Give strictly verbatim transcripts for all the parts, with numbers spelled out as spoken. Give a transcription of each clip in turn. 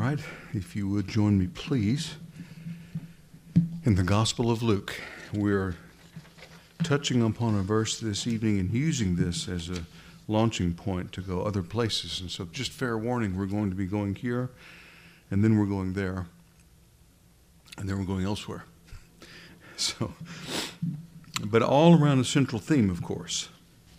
right, if you would join me, please, in the Gospel of Luke. We're touching upon a verse this evening and using this as a launching point to go other places. And so just fair warning, we're going to be going here, and then we're going there, and then we're going elsewhere. So, but all around a central theme, of course.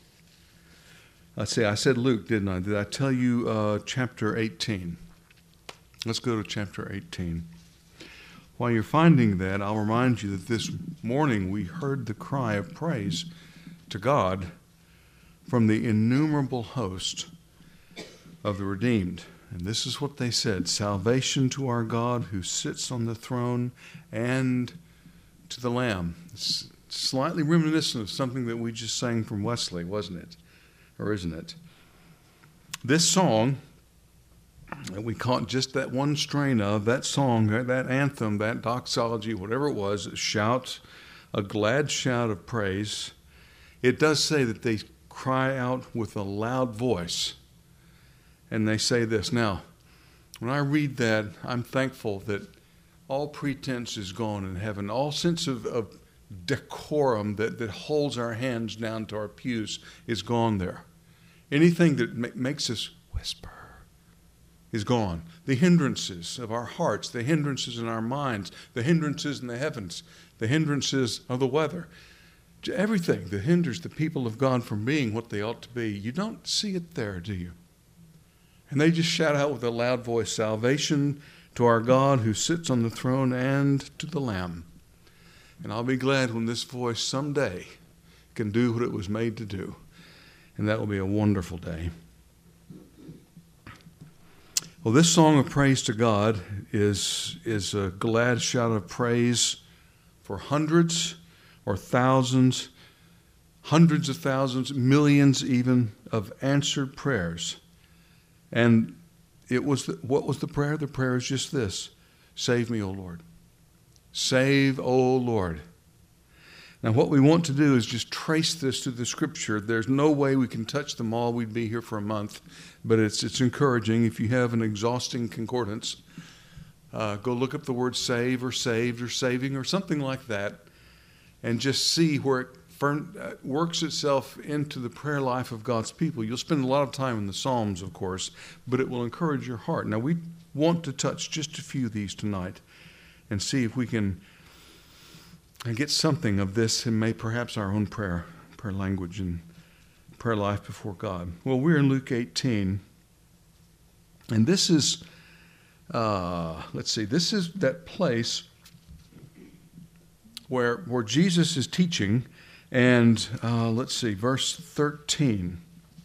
I say, I said Luke, didn't I? Did I tell you uh, chapter eighteen? Let's go to chapter eighteen. While you're finding that, I'll remind you that this morning we heard the cry of praise to God from the innumerable host of the redeemed. And this is what they said: salvation to our God who sits on the throne and to the Lamb. It's slightly reminiscent of something that we just sang from Wesley, wasn't it? Or isn't it? This song that we caught just that one strain of, that song, that anthem, that doxology, whatever it was, a shout, a glad shout of praise. It does say that they cry out with a loud voice, and they say this. Now, when I read that, I'm thankful that all pretense is gone in heaven. All sense of, of decorum that, that holds our hands down to our pews is gone there. Anything that ma- makes us whisper is gone. The hindrances of our hearts, the hindrances in our minds, the hindrances in the heavens, the hindrances of the weather, everything that hinders the people of God from being what they ought to be. You don't see it there, do you? And they just shout out with a loud voice, salvation to our God who sits on the throne and to the Lamb. And I'll be glad when this voice someday can do what it was made to do. And that will be a wonderful day. Well, this song of praise to God is, is a glad shout of praise for hundreds or thousands, hundreds of thousands, millions even, of answered prayers. And it was the, what was the prayer? The prayer is just this: save me, O Lord. Save, O Lord. Now, what we want to do is just trace this to the Scripture. There's no way we can touch them all. We'd be here for a month. But it's it's encouraging. If you have an exhausting concordance, uh, go look up the word save or saved or saving or something like that, and just see where it fern- uh, works itself into the prayer life of God's people. You'll spend a lot of time in the Psalms, of course, but it will encourage your heart. Now, we want to touch just a few of these tonight and see if we can and get something of this and may perhaps our own prayer, prayer language and prayer life before God. Well, we're in Luke eighteen, and this is, uh, let's see, this is that place where, where Jesus is teaching, and uh, let's see, verse thirteen,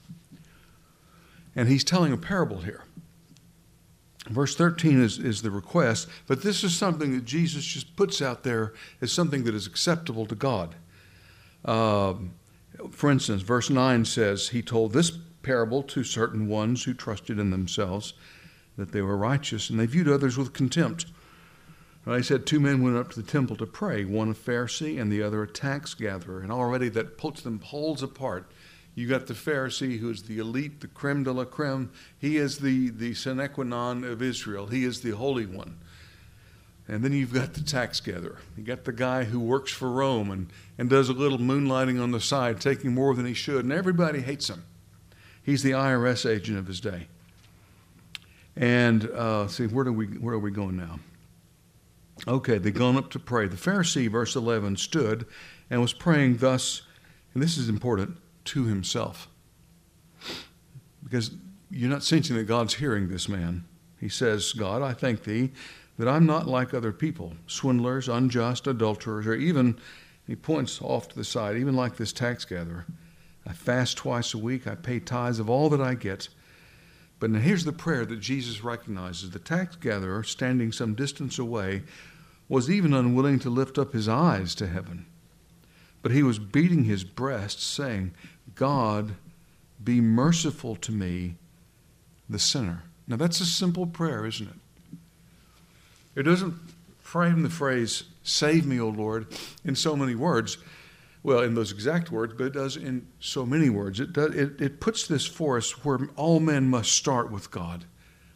and he's telling a parable here. Verse thirteen is, is the request, but this is something that Jesus just puts out there as something that is acceptable to God. Uh, for instance, verse nine says, he told this parable to certain ones who trusted in themselves that they were righteous, and they viewed others with contempt. And he said, two men went up to the temple to pray, one a Pharisee and the other a tax gatherer. And already that puts them poles apart. You got the Pharisee, who is the elite, the creme de la creme. He is the, the sine qua non of Israel. He is the Holy One. And then you've got the tax gatherer. You got the guy who works for Rome and, and does a little moonlighting on the side, taking more than he should, and everybody hates him. He's the I R S agent of his day. And uh, see, where do we where are we going now? Okay, they'd gone up to pray. The Pharisee, verse eleven, stood and was praying thus, and this is important, to himself. Because you're not sensing that God's hearing this man. He says, God, I thank thee that I'm not like other people, swindlers, unjust, adulterers, or even, he points off to the side, even like this tax gatherer. I fast twice a week. I pay tithes of all that I get. But now here's the prayer that Jesus recognizes. The tax gatherer, standing some distance away, was even unwilling to lift up his eyes to heaven. But he was beating his breast, saying, God, be merciful to me, the sinner. Now that's a simple prayer, isn't it? It doesn't frame the phrase, save me, O Lord, in so many words. Well, in those exact words, but it does in so many words. It, does, it, it puts this for us where all men must start with God.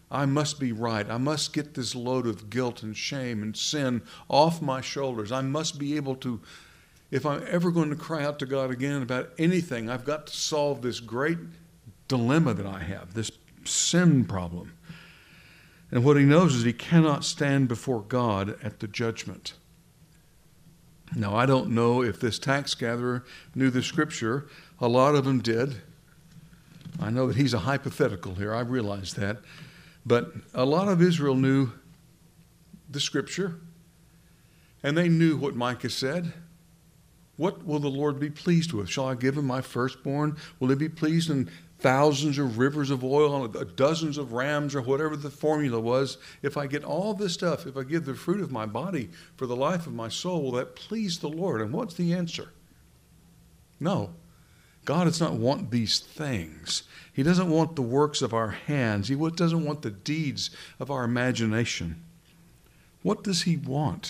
I must be right. I must get this load of guilt and shame and sin off my shoulders. I must be able to, if I'm ever going to cry out to God again about anything, I've got to solve this great dilemma that I have, this sin problem. And what he knows is he cannot stand before God at the judgment. Now, I don't know if this tax gatherer knew the scripture. A lot of them did. I know that he's a hypothetical here. I realize that. But a lot of Israel knew the scripture, and they knew what Micah said. What will the Lord be pleased with? Shall I give him my firstborn? Will he be pleased in thousands of rivers of oil, dozens of rams, or whatever the formula was? If I get all this stuff, if I give the fruit of my body for the life of my soul, will that please the Lord? And what's the answer? No. God does not want these things. He doesn't want the works of our hands. He doesn't want the deeds of our imagination. What does he want?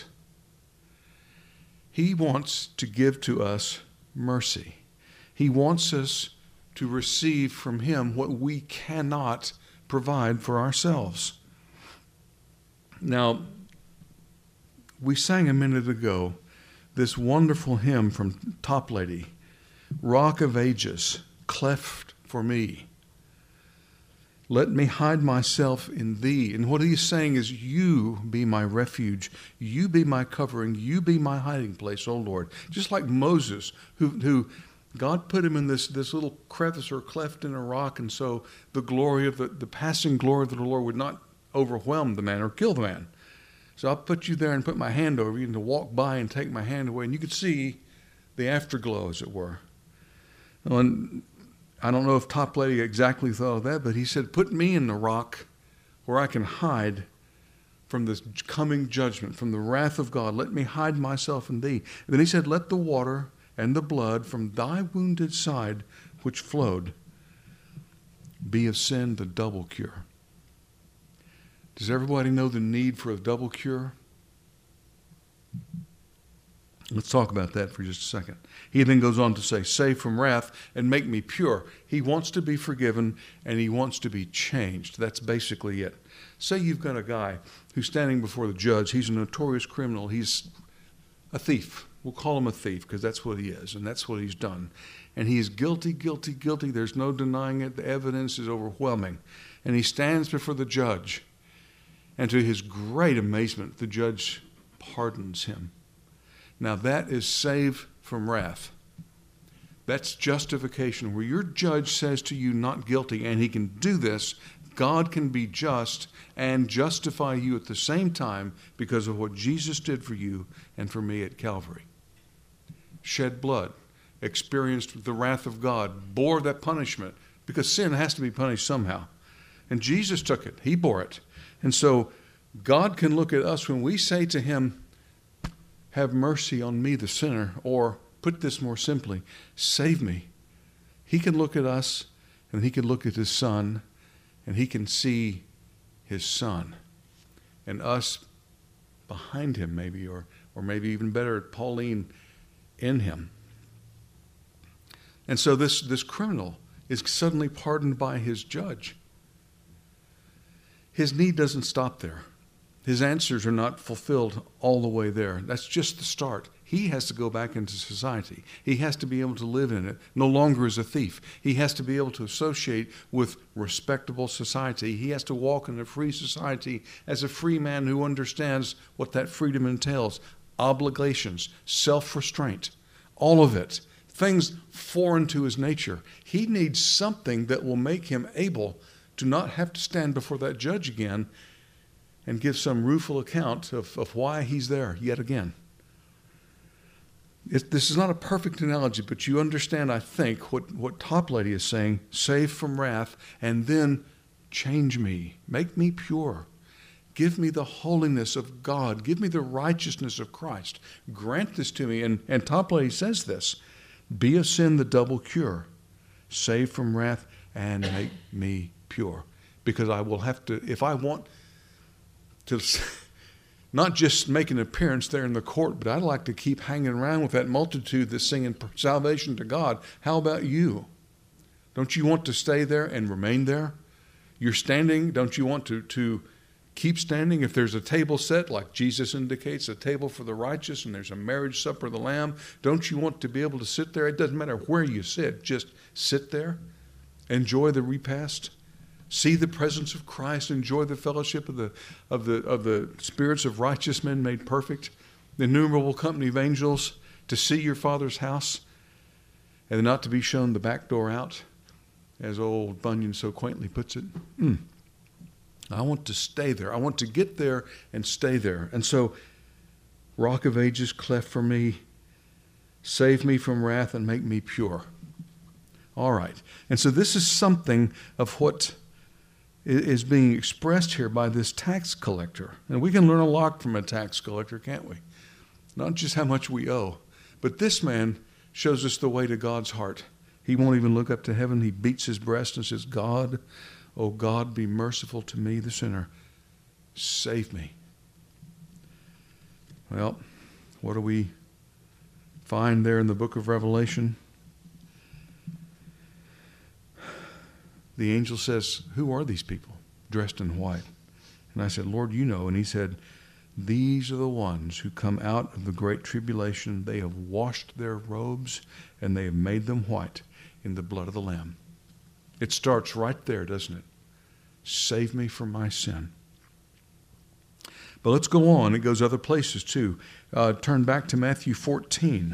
He wants to give to us mercy. He wants us to receive from him what we cannot provide for ourselves. Now, we sang a minute ago this wonderful hymn from Toplady, Rock of Ages, cleft for me. Let me hide myself in thee. And what he's saying is, you be my refuge. You be my covering. You be my hiding place, O Lord. Just like Moses, who, who God put him in this, this little crevice or cleft in a rock, and so the glory of the, the passing glory of the Lord would not overwhelm the man or kill the man. So I'll put you there and put my hand over you, and to walk by and take my hand away, and you could see the afterglow, as it were. And I don't know if Toplady exactly thought of that, but he said, put me in the rock where I can hide from this coming judgment, from the wrath of God. Let me hide myself in thee. And then he said, let the water and the blood from thy wounded side which flowed be of sin the double cure. Does everybody know the need for a double cure? Let's talk about that for just a second. He then goes on to say, save from wrath and make me pure. He wants to be forgiven and he wants to be changed. That's basically it. Say you've got a guy who's standing before the judge. He's a notorious criminal. He's a thief. We'll call him a thief because that's what he is and that's what he's done. And he is guilty, guilty, guilty. There's no denying it. The evidence is overwhelming. And he stands before the judge. And to his great amazement, the judge pardons him. Now that is save from wrath. That's justification, where your judge says to you, not guilty, and he can do this. God can be just and justify you at the same time because of what Jesus did for you and for me at Calvary. Shed blood, experienced the wrath of God, bore that punishment, because sin has to be punished somehow. And Jesus took it. He bore it. And so God can look at us when we say to him, have mercy on me, the sinner, or put this more simply, save me. He can look at us and he can look at his son and he can see his son and us behind him maybe, or, or maybe even better, Pauline in him. And so this, this criminal is suddenly pardoned by his judge. His need doesn't stop there. His answers are not fulfilled all the way there. That's just the start. He has to go back into society. He has to be able to live in it, no longer as a thief. He has to be able to associate with respectable society. He has to walk in a free society as a free man who understands what that freedom entails. Obligations, self-restraint, all of it. Things foreign to his nature. He needs something that will make him able to not have to stand before that judge again and give some rueful account of, of why he's there yet again. It, this is not a perfect analogy, but you understand, I think, what, what Toplady is saying, save from wrath, and then change me, make me pure. Give me the holiness of God. Give me the righteousness of Christ. Grant this to me. And, and Toplady says this, be of sin the double cure, save from wrath, and make me pure. Because I will have to, if I want to not just make an appearance there in the court, but I'd like to keep hanging around with that multitude that's singing salvation to God. How about you? Don't you want to stay there and remain there? You're standing. Don't you want to, to keep standing? If there's a table set, like Jesus indicates, a table for the righteous, and there's a marriage supper of the Lamb, don't you want to be able to sit there? It doesn't matter where you sit. Just sit there. Enjoy the repast. See the presence of Christ. Enjoy the fellowship of the, of the, of the spirits of righteous men made perfect. The innumerable company of angels. To see your Father's house. And not to be shown the back door out, as old Bunyan so quaintly puts it. Mm. I want to stay there. I want to get there and stay there. And so, Rock of Ages, cleft for me, save me from wrath and make me pure. All right. And so this is something of what is being expressed here by this tax collector. And we can learn a lot from a tax collector, can't we? Not just how much we owe, but this man shows us the way to God's heart. He won't even look up to heaven. He beats his breast and says, God, oh God, be merciful to me, the sinner. Save me. Well, what do we find there in the book of Revelation? The angel says, who are these people dressed in white? And I said, Lord, you know. And he said, these are the ones who come out of the great tribulation. They have washed their robes and they have made them white in the blood of the Lamb. It starts right there, doesn't it? Save me from my sin. But let's go on. It goes other places too. Uh, turn back to Matthew fourteen.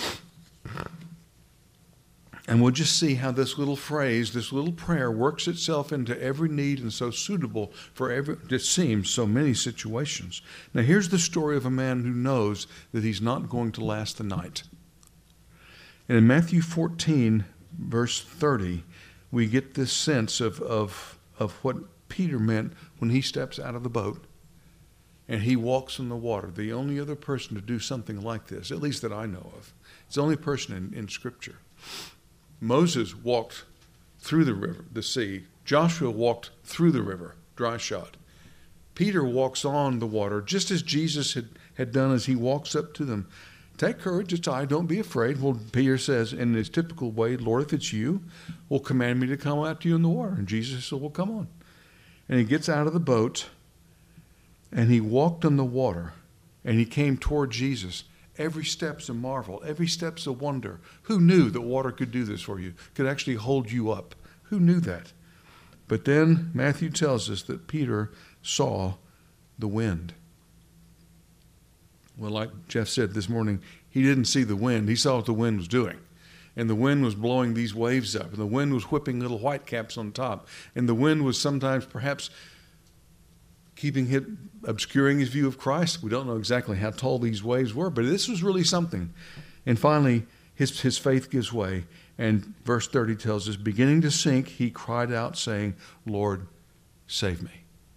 And we'll just see how this little phrase, this little prayer works itself into every need and so suitable for every, it seems, so many situations. Now here's the story of a man who knows that he's not going to last the night. And in Matthew fourteen, verse thirty, we get this sense of, of, of what Peter meant when he steps out of the boat and he walks in the water. The only other person to do something like this, at least that I know of. It's the only person in, in Scripture. Moses walked through the river, the sea. Joshua walked through the river, dry shod. Peter walks on the water, just as Jesus had, had done as he walks up to them. Take courage, it's I, don't be afraid. Well, Peter says in his typical way, Lord, if it's you, well, command me to come out to you in the water. And Jesus said, well, come on. And he gets out of the boat, and he walked on the water, and he came toward Jesus. Every step's a marvel. Every step's a wonder. Who knew that water could do this for you, could actually hold you up? Who knew that? But then Matthew tells us that Peter saw the wind. Well, like Jeff said this morning, he didn't see the wind. He saw what the wind was doing. And the wind was blowing these waves up. And the wind was whipping little white caps on top. And the wind was sometimes perhaps keeping him, obscuring his view of Christ. We don't know exactly how tall these waves were, but this was really something. And finally, his, his faith gives way. And verse thirty tells us, beginning to sink, he cried out, saying, Lord, save me.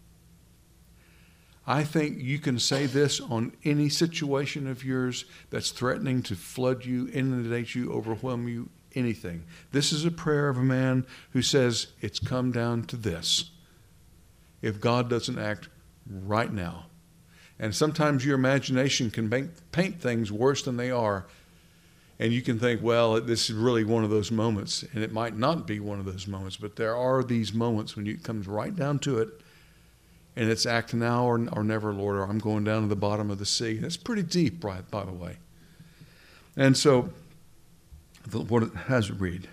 I think you can say this on any situation of yours that's threatening to flood you, inundate you, overwhelm you, anything. This is a prayer of a man who says, it's come down to this. If God doesn't act right now. And sometimes your imagination can make, paint things worse than they are. And you can think, well, this is really one of those moments. And it might not be one of those moments, but there are these moments when it comes right down to it. And it's act now or, or never, Lord, or I'm going down to the bottom of the sea. That's pretty deep, right, by the way. And so, the, what it has it read?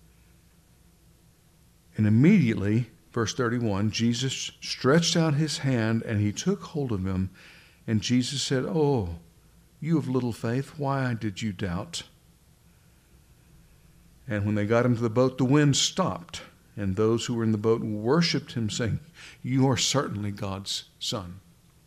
And immediately, verse thirty-one, Jesus stretched out his hand and he took hold of him. And Jesus said, oh, you of little faith, why did you doubt? And when they got into the boat, the wind stopped. And those who were in the boat worshipped him, saying, you are certainly God's Son.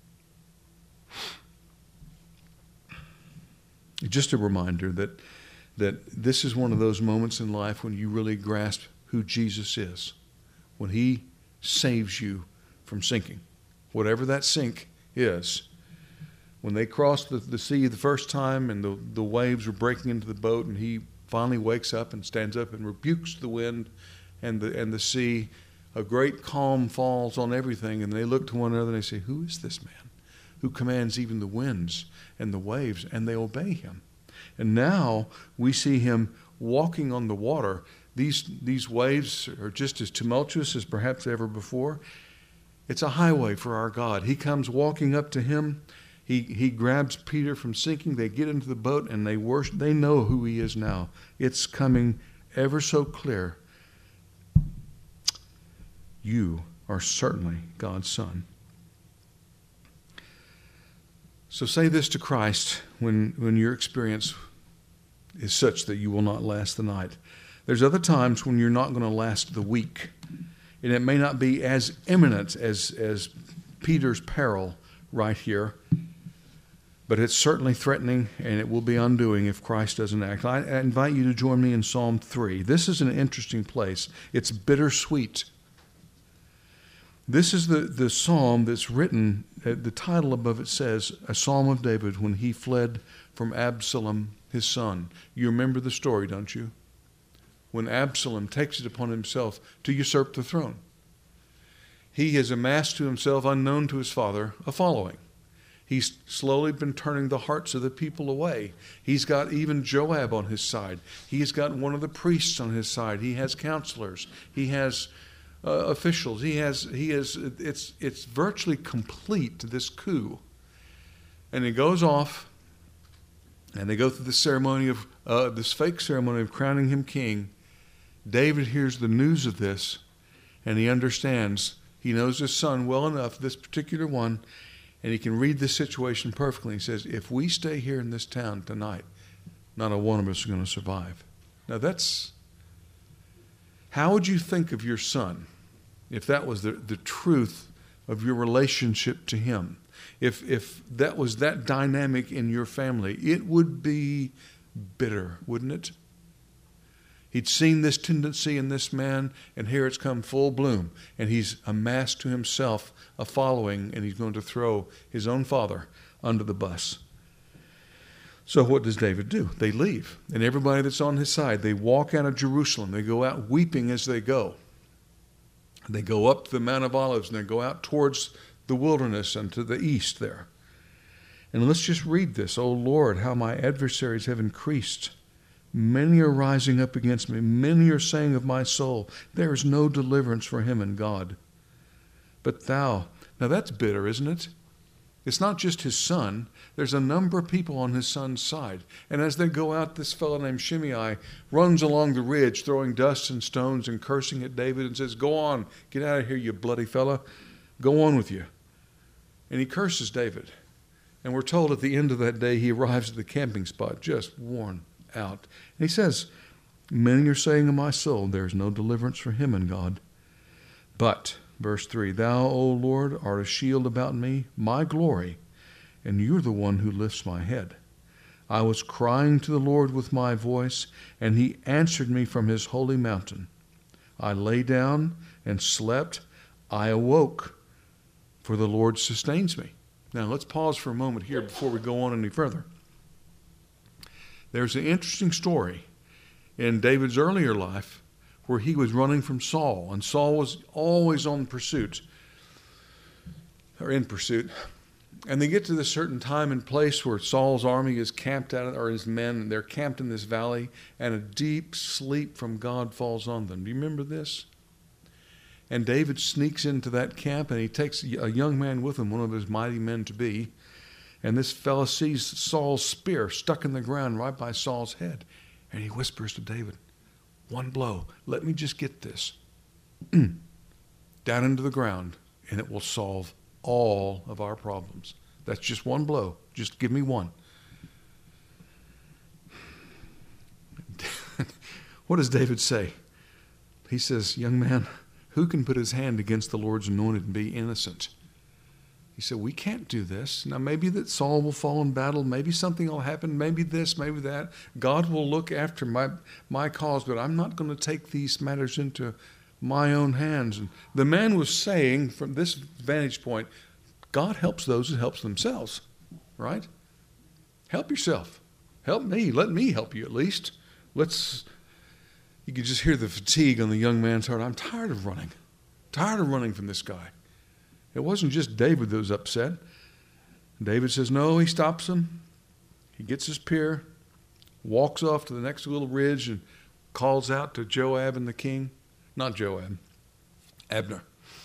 Just a reminder that, that this is one of those moments in life when you really grasp who Jesus is. When he saves you from sinking. Whatever that sink is. When they crossed the, the sea the first time and the, the waves were breaking into the boat and he finally wakes up and stands up and rebukes the wind and the and the sea, a great calm falls on everything, and they look to one another and they say, who is this man who commands even the winds and the waves, and they obey him? And now we see him walking on the water, These, these waves are just as tumultuous as perhaps ever before. It's a highway for our God. He comes walking up to him. He, he grabs Peter from sinking. They get into the boat and they worship. They know who he is now. It's coming ever so clear. You are certainly God's son. So say this to Christ when, when your experience is such that you will not last the night. There's other times when you're not going to last the week. And it may not be as imminent as, as Peter's peril right here, but it's certainly threatening, and it will be undoing if Christ doesn't act. I, I invite you to join me in Psalm three. This is an interesting place. It's bittersweet. This is the, the psalm that's written, uh, the title above it says, a psalm of David when he fled from Absalom, his son. You remember the story, don't you? When Absalom takes it upon himself to usurp the throne. He has amassed to himself, unknown to his father, a following. He's slowly been turning the hearts of the people away. He's got even Joab on his side. He's got one of the priests on his side. He has counselors. He has uh, officials. He has, he has, it's, it's virtually complete, this coup. And he goes off, and they go through the ceremony of, uh, this fake ceremony of crowning him king. David hears the news of this, and he understands. He knows his son well enough, this particular one, and he can read this situation perfectly. He says, if we stay here in this town tonight, not a one of us are going to survive. Now that's, how would you think of your son if that was the, the truth of your relationship to him? If, if that was that dynamic in your family, it would be bitter, wouldn't it? He'd seen this tendency in this man, and here it's come full bloom. And he's amassed to himself a following, and he's going to throw his own father under the bus. So what does David do? They leave. And everybody that's on his side, they walk out of Jerusalem. They go out weeping as they go. They go up to the Mount of Olives, and they go out towards the wilderness and to the east there. And let's just read this. O Lord, how my adversaries have increased. Many are rising up against me. Many are saying of my soul, there is no deliverance for him in God. But thou, now that's bitter, isn't it? It's not just his son. There's a number of people on his son's side. And as they go out, this fellow named Shimei runs along the ridge, throwing dust and stones and cursing at David and says, go on, get out of here, you bloody fella. Go on with you. And he curses David. And we're told at the end of that day, he arrives at the camping spot, just worn out. And he says, many are saying of my soul, there is no deliverance for him in God. But, verse three, thou, O Lord, art a shield about me, my glory, and you're the one who lifts my head. I was crying to the Lord with my voice, and he answered me from his holy mountain. I lay down and slept. I awoke, for the Lord sustains me. Now, let's pause for a moment here before we go on any further. There's an interesting story in David's earlier life where he was running from Saul, and Saul was always on pursuit, or in pursuit. And they get to this certain time and place where Saul's army is camped out, or his men, and they're camped in this valley, and a deep sleep from God falls on them. Do you remember this? And David sneaks into that camp, and he takes a young man with him, one of his mighty men to be. And this fellow sees Saul's spear stuck in the ground right by Saul's head. And he whispers to David, one blow, let me just get this down into the ground, and it will solve all of our problems. That's just one blow. Just give me one. What does David say? He says, young man, who can put his hand against the Lord's anointed and be innocent? He said, we can't do this. Now, maybe that Saul will fall in battle. Maybe something will happen. Maybe this, maybe that. God will look after my, my cause, but I'm not going to take these matters into my own hands. And the man was saying, from this vantage point, God helps those who helps themselves, right? Help yourself. Help me. Let me help you at least. Let's, you can just hear the fatigue on the young man's heart. I'm tired of running. Tired of running from this guy. It wasn't just David that was upset. David says, no, he stops him. He gets his spear, walks off to the next little ridge, and calls out to Joab and the king. Not Joab, Abner.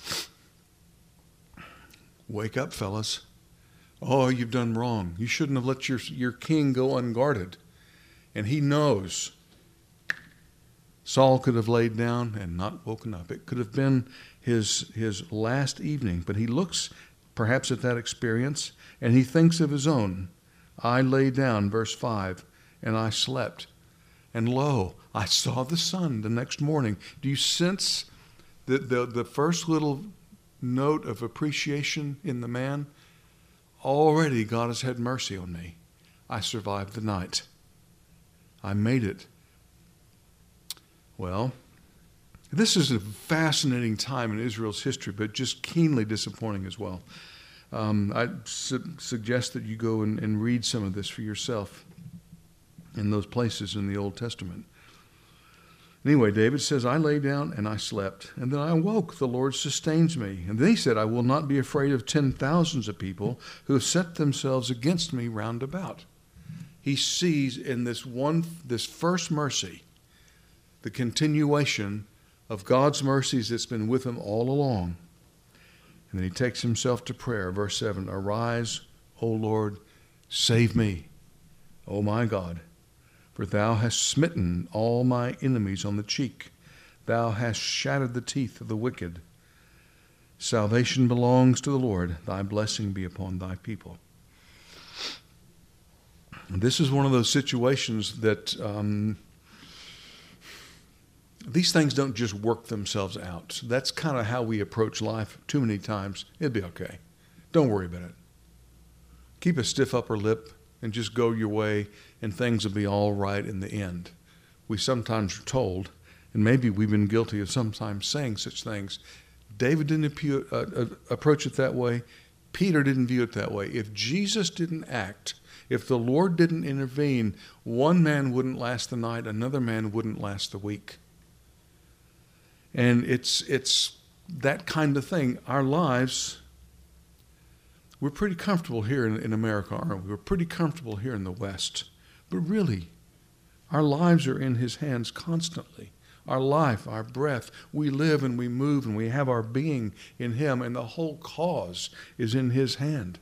Wake up, fellas. Oh, you've done wrong. You shouldn't have let your, your king go unguarded. And he knows. Saul could have laid down and not woken up. It could have been his, his last evening. But he looks perhaps at that experience and he thinks of his own. I lay down, verse five, and I slept. And lo, I saw the sun the next morning. Do you sense the, the, the first little note of appreciation in the man? Already God has had mercy on me. I survived the night. I made it. Well, this is a fascinating time in Israel's history, but just keenly disappointing as well. Um, I su- suggest that you go and, and read some of this for yourself in those places in the Old Testament. Anyway, David says, I lay down and I slept, and then I awoke. The Lord sustains me. And then he said, I will not be afraid of ten thousands of people who have set themselves against me round about. He sees in this one, this first mercy, the continuation of God's mercies that's been with him all along. And then he takes himself to prayer. Verse seven, arise, O Lord, save me, O my God. For thou hast smitten all my enemies on the cheek. Thou hast shattered the teeth of the wicked. Salvation belongs to the Lord. Thy blessing be upon thy people. And this is one of those situations that um, these things don't just work themselves out. That's kind of how we approach life too many times. It'll be okay. Don't worry about it. Keep a stiff upper lip and just go your way, and things will be all right in the end. We sometimes are told, and maybe we've been guilty of sometimes saying such things. David didn't appear, uh, uh, approach it that way. Peter didn't view it that way. If Jesus didn't act, if the Lord didn't intervene, one man wouldn't last the night, another man wouldn't last the week. And it's it's that kind of thing. Our lives, we're pretty comfortable here in, in America, aren't we? We're pretty comfortable here in the West. But really, our lives are in his hands constantly. Our life, our breath, we live and we move and we have our being in him, and the whole cause is in his hand.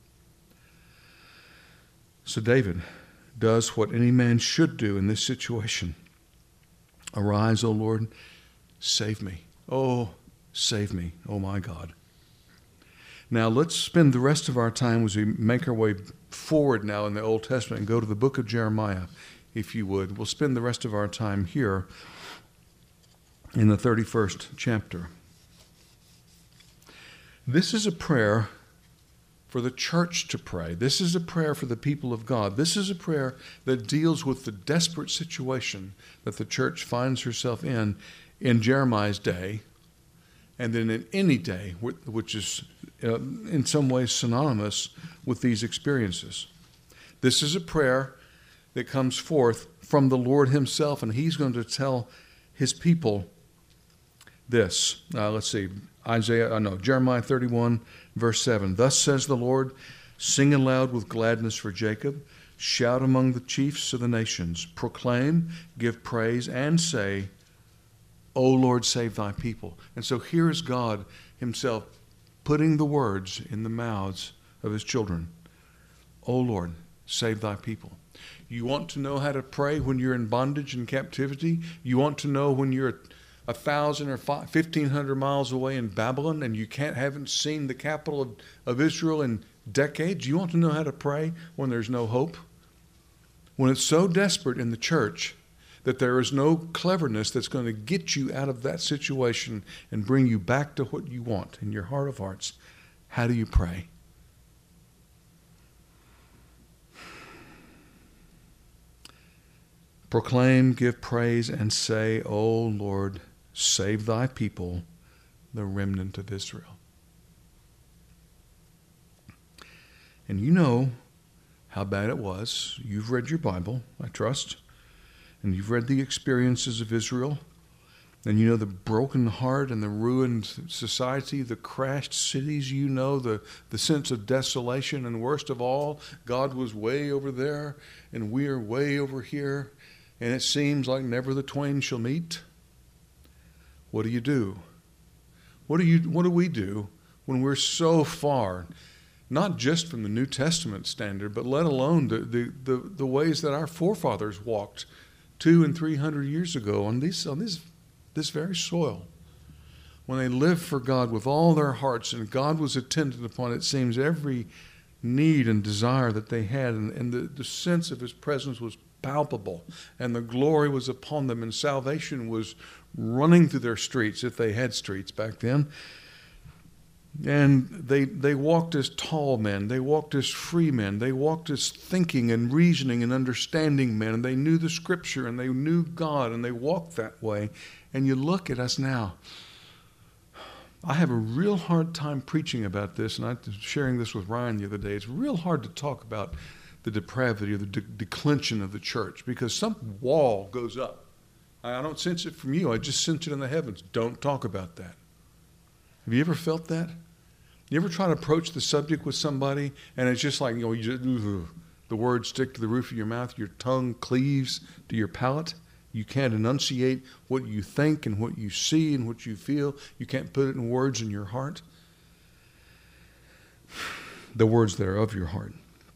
So David does what any man should do in this situation. Arise, O Lord, save me. Oh, save me, oh my God. Now let's spend the rest of our time as we make our way forward now in the Old Testament and go to the book of Jeremiah, if you would. We'll spend the rest of our time here in the thirty-first chapter. This is a prayer for the church to pray. This is a prayer for the people of God. This is a prayer that deals with the desperate situation that the church finds herself in in Jeremiah's day, and then in any day, which is uh, in some ways synonymous with these experiences. This is a prayer that comes forth from the Lord himself, and he's going to tell his people this. Uh, let's see, Isaiah, uh, no, Jeremiah thirty-one, verse seven. Thus says the Lord, sing aloud with gladness for Jacob, shout among the chiefs of the nations, proclaim, give praise, and say, O Lord, save thy people. And so here is God himself putting the words in the mouths of his children. O Lord, save thy people. You want to know how to pray when you're in bondage and captivity? You want to know when you're a thousand or fifteen hundred miles away in Babylon and you can't haven't seen the capital of, of Israel in decades? You want to know how to pray when there's no hope? When it's so desperate in the church that there is no cleverness that's going to get you out of that situation and bring you back to what you want in your heart of hearts, how do you pray? Proclaim, give praise, and say, O Lord, save thy people, the remnant of Israel. And you know how bad it was. You've read your Bible, I trust. And you've read the experiences of Israel, and you know the broken heart and the ruined society, the crashed cities, you know the, the sense of desolation, and worst of all, God was way over there, and we are way over here, and it seems like never the twain shall meet, what do you do? What do you, what do we do when we're so far, not just from the New Testament standard, but let alone the, the, the, the ways that our forefathers walked two and three hundred years ago on these on this this very soil, when they lived for God with all their hearts, and God was attendant upon, it seems, every need and desire that they had, and, and the, the sense of His presence was palpable, and the glory was upon them, and salvation was running through their streets, if they had streets back then. And they they walked as tall men, they walked as free men, they walked as thinking and reasoning and understanding men, and they knew the Scripture, and they knew God, and they walked that way. And you look at us now. I have a real hard time preaching about this, and I was sharing this with Ryan the other day. It's real hard to talk about the depravity or the de- declension of the church, because some wall goes up. I don't sense it from you. I just sense it in the heavens. Don't talk about that. Have you ever felt that? You ever try to approach the subject with somebody, and it's just like, you know, you just, ugh, the words stick to the roof of your mouth, your tongue cleaves to your palate. You can't enunciate what you think and what you see and what you feel. You can't put it in words in your heart. The words that are of your heart.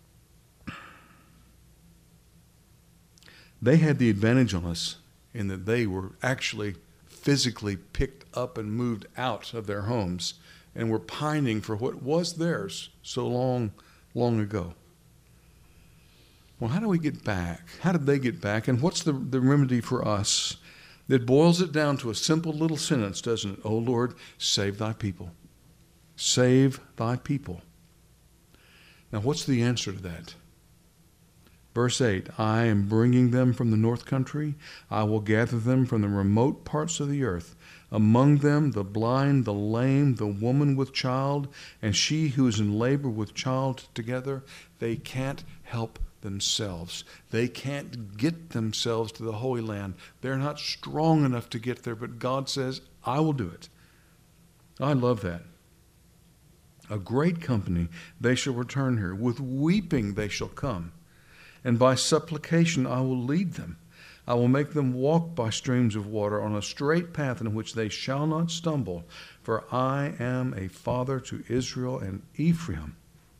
They had the advantage on us in that they were actually physically picked up and moved out of their homes and were pining for what was theirs so long, long ago. Well, how do we get back? How did they get back? And what's the, the remedy for us? It boils it down to a simple little sentence, doesn't it? Oh, Lord, save thy people. Save thy people. Now, what's the answer to that? Verse eight, I am bringing them from the north country. I will gather them from the remote parts of the earth. Among them the blind, the lame, the woman with child, and she who is in labor with child together. They can't help themselves. They can't get themselves to the Holy Land. They're not strong enough to get there, but God says, I will do it. I love that. A great company, they shall return here. With weeping they shall come. And by supplication I will lead them. I will make them walk by streams of water on a straight path in which they shall not stumble. For I am a father to Israel, and Ephraim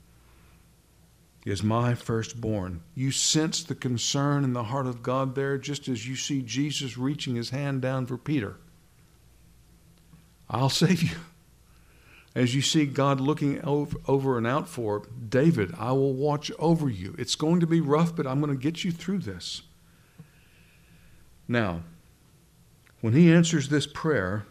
is my firstborn. You sense the concern in the heart of God there, just as you see Jesus reaching his hand down for Peter. I'll save you. As you see God looking over and out for David, I will watch over you. It's going to be rough, but I'm going to get you through this. Now, when he answers this prayer,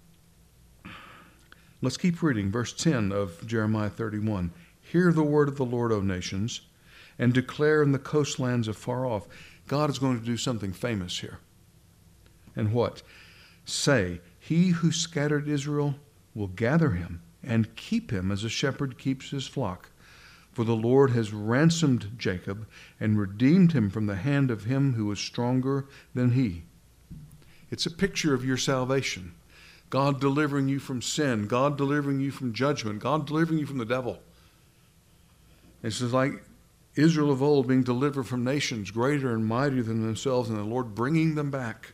let's keep reading verse ten of Jeremiah thirty-one. Hear the word of the Lord, O nations, and declare in the coastlands afar off. God is going to do something famous here. And what? Say, he who scattered Israel will gather him and keep him as a shepherd keeps his flock. For the Lord has ransomed Jacob and redeemed him from the hand of him who is stronger than he. It's a picture of your salvation. God delivering you from sin. God delivering you from judgment. God delivering you from the devil. It's just like Israel of old being delivered from nations greater and mightier than themselves, and the Lord bringing them back.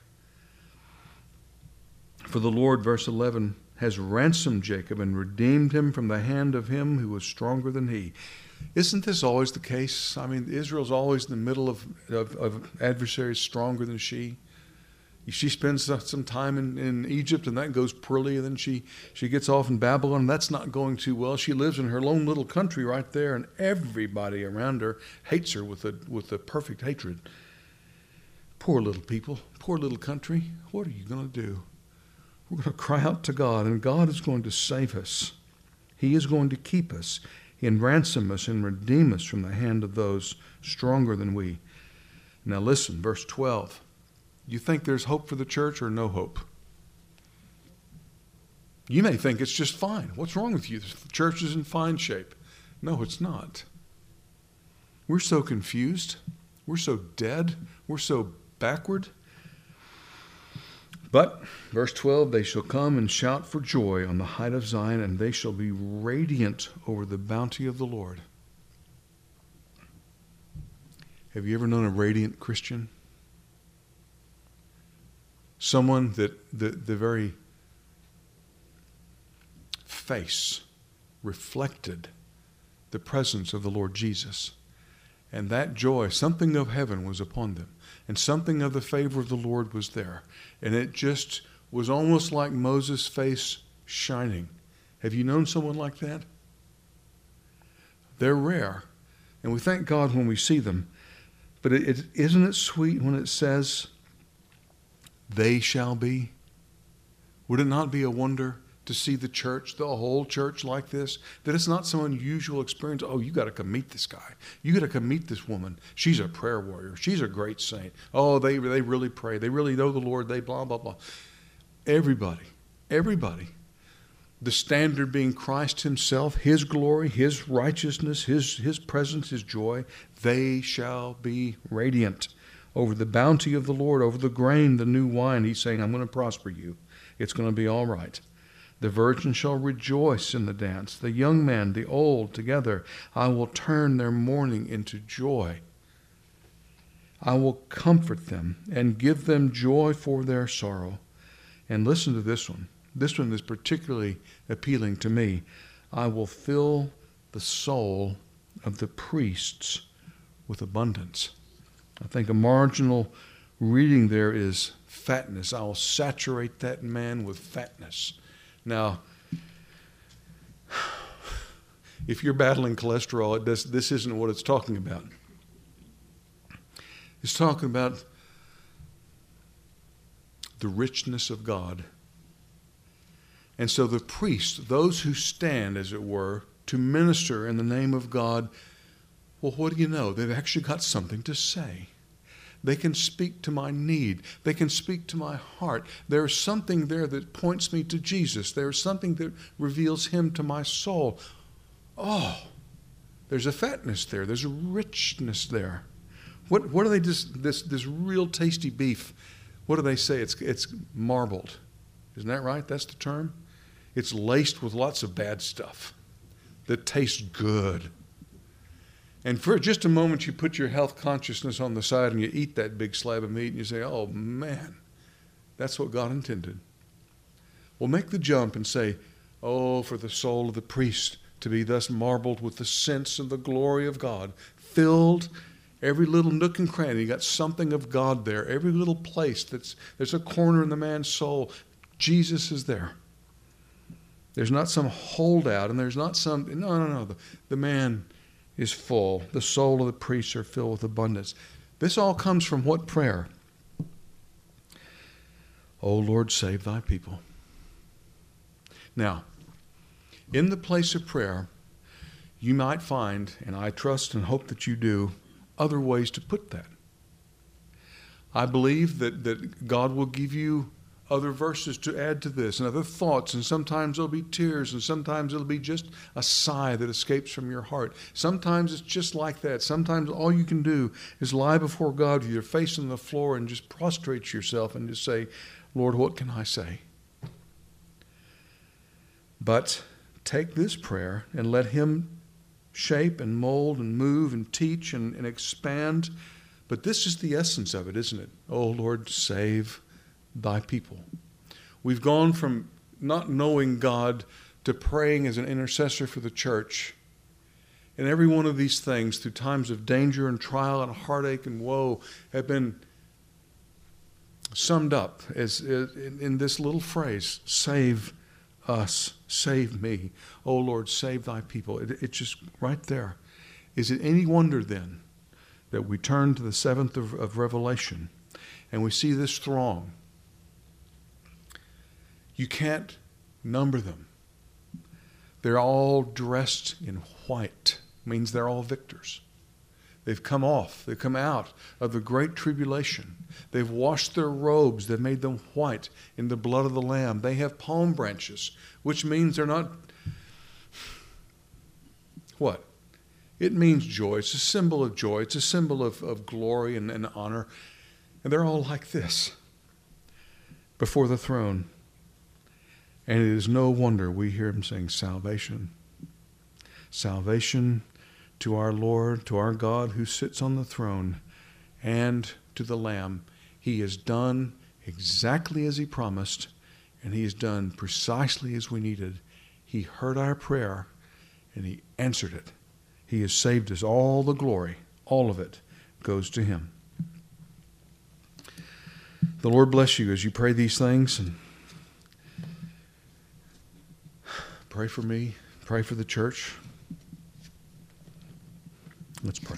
For the Lord, verse eleven, has ransomed Jacob and redeemed him from the hand of him who was stronger than he. Isn't this always the case? I mean, Israel's always in the middle of, of, of adversaries stronger than she. She spends some time in, in Egypt, and that goes poorly, and then she, she gets off in Babylon, and that's not going too well. She lives in her lone little country right there, and everybody around her hates her with a, with a perfect hatred. Poor little people, poor little country. What are you going to do? We're going to cry out to God, and God is going to save us. He is going to keep us and ransom us and redeem us from the hand of those stronger than we. Now listen, verse twelve. You think there's hope for the church or no hope? You may think it's just fine. What's wrong with you? The church is in fine shape. No, it's not. We're so confused. We're so dead. We're so backward. But, verse twelve, they shall come and shout for joy on the height of Zion, and they shall be radiant over the bounty of the Lord. Have you ever known a radiant Christian? Someone that the, the very face reflected the presence of the Lord Jesus. And that joy, something of heaven was upon them. And something of the favor of the Lord was there. And it just was almost like Moses' face shining. Have you known someone like that? They're rare. And we thank God when we see them. But it, it, isn't it sweet when it says, they shall be? Would it not be a wonder to see the church, the whole church like this? That it's not some unusual experience. Oh, you got to come meet this guy. You got to come meet this woman. She's a prayer warrior. She's a great saint. Oh, they, they really pray. They really know the Lord. They blah, blah, blah. Everybody, everybody. The standard being Christ himself, his glory, his righteousness, his, his presence, his joy. They shall be radiant over the bounty of the Lord, over the grain, the new wine. He's saying, I'm going to prosper you. It's going to be all right. The virgin shall rejoice in the dance. The young man, the old, together. I will turn their mourning into joy. I will comfort them and give them joy for their sorrow. And listen to this one. This one is particularly appealing to me. I will fill the soul of the priests with abundance. I think a marginal reading there is fatness. I will saturate that man with fatness. Now, if you're battling cholesterol, it does, this isn't what it's talking about. It's talking about the richness of God. And so the priests, those who stand, as it were, to minister in the name of God, well, what do you know? They've actually got something to say. They can speak to my need. They can speak to my heart. There's something there that points me to Jesus. There's something that reveals him to my soul. Oh, there's a fatness there. There's a richness there. What what do they just this this real tasty beef? What do they say? It's it's marbled. Isn't that right? That's the term. It's laced with lots of bad stuff that tastes good. And for just a moment, you put your health consciousness on the side and you eat that big slab of meat and you say, oh, man, that's what God intended. Well, make the jump and say, oh, for the soul of the priest to be thus marbled with the sense of the glory of God, filled every little nook and cranny. You got something of God there. Every little place, that's there's a corner in the man's soul. Jesus is there. There's not some holdout, and there's not some, no, no, no. The, the man is full. The soul of the priests are filled with abundance. This all comes from what prayer? O Lord, save thy people. Now, in the place of prayer, you might find, and I trust and hope that you do, other ways to put that. I believe that, that God will give you other verses to add to this and other thoughts, and sometimes there'll be tears, and sometimes it'll be just a sigh that escapes from your heart. Sometimes it's just like that. Sometimes all you can do is lie before God with your face on the floor and just prostrate yourself and just say, Lord, what can I say? But take this prayer and let him shape and mold and move and teach and, and expand. But this is the essence of it, isn't it? Oh, Lord, save thy people. We've gone from not knowing God to praying as an intercessor for the church. And every one of these things, through times of danger and trial and heartache and woe, have been summed up as, as in, in this little phrase, save us, save me. Oh Lord, save thy people. It, it's just right there. Is it any wonder then that we turn to the seventh of, of Revelation and we see this throng? You can't number them. They're all dressed in white. Means they're all victors. They've come off. They've come out of the great tribulation. They've washed their robes. They've made them white in the blood of the Lamb. They have palm branches, which means they're not... What? It means joy. It's a symbol of joy. It's a symbol of, of glory and, and honor. And they're all like this before the throne. And it is no wonder we hear him saying, salvation. Salvation to our Lord, to our God who sits on the throne, and to the Lamb. He has done exactly as he promised, and he has done precisely as we needed. He heard our prayer, and he answered it. He has saved us. All the glory, all of it, goes to him. The Lord bless you as you pray these things, and pray for me, pray for the church. Let's pray.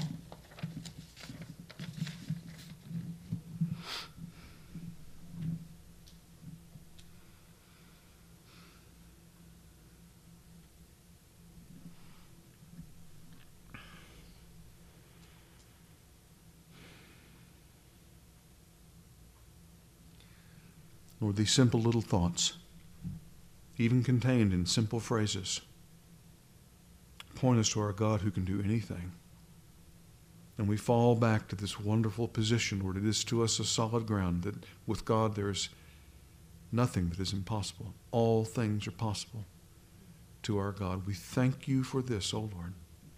Lord, these simple little thoughts, even contained in simple phrases, point us to our God who can do anything. And we fall back to this wonderful position, Lord. It is to us a solid ground that with God there is nothing that is impossible. All things are possible to our God. We thank you for this, O Lord.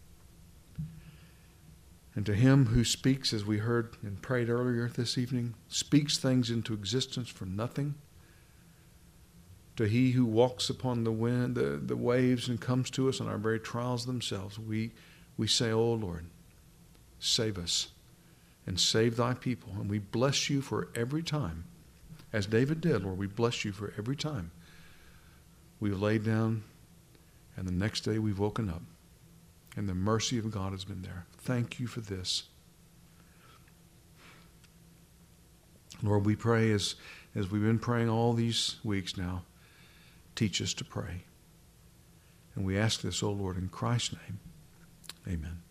And to him who speaks, as we heard and prayed earlier this evening, speaks things into existence from nothing, to he who walks upon the wind, the, the waves, and comes to us on our very trials themselves, we, we say, "Oh Lord, save us and save thy people." And we bless you for every time. As David did, Lord, we bless you for every time we've laid down and the next day we've woken up. And the mercy of God has been there. Thank you for this. Lord, we pray as, as we've been praying all these weeks now, teach us to pray. And we ask this, O Lord, in Christ's name. Amen.